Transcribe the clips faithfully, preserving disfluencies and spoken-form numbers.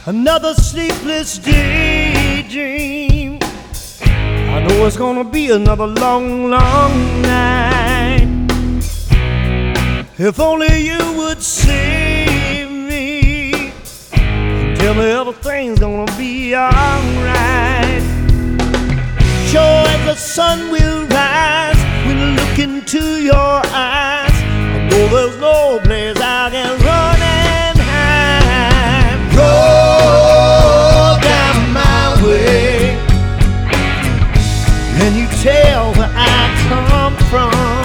another sleepless daydream. I know it's gonna be another long, long night. If only you would save me and tell me everything's gonna be alright. Sure as the sun will rise when I look into your eyes, I know there's no place I can run and hide. Roll down my way, and you tell where I come from.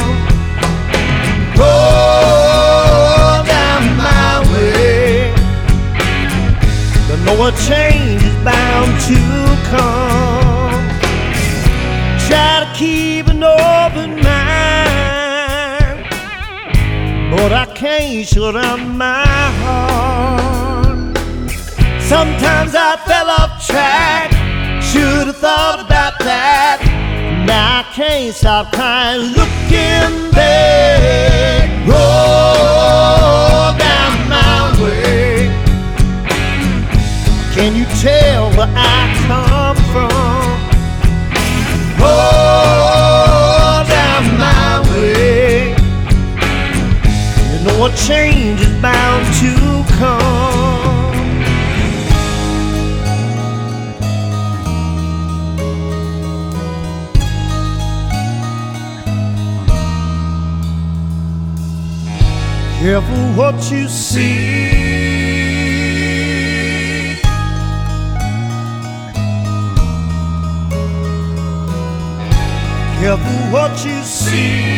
Roll down my way, you know a change is bound to come. Try to keep an open mind, but I can't shut down my heart. Sometimes I fell off track, should have thought about that. Now I can't stop crying, looking back. Roll down my way, can you tell where I come from? Roll down my way, you know a change is bound to come. Careful what you see, careful what you see.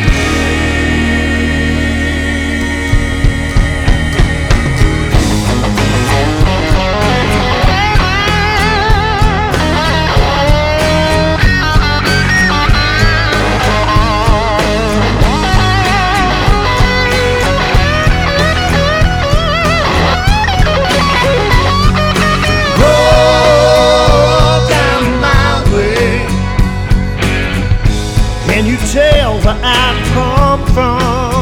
Can you tell where I come from?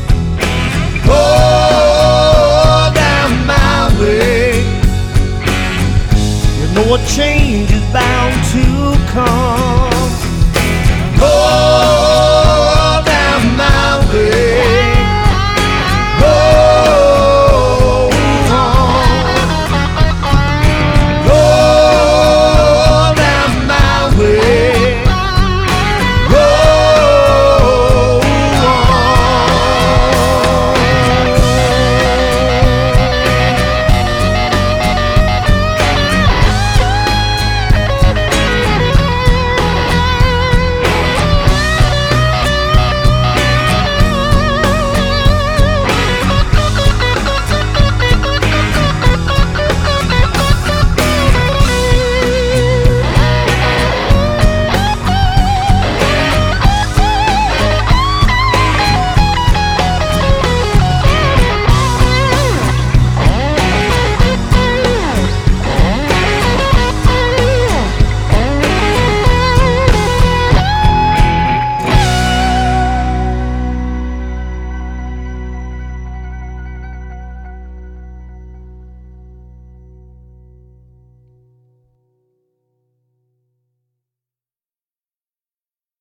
Oh, down my way, you know a change is bound to come. Oh,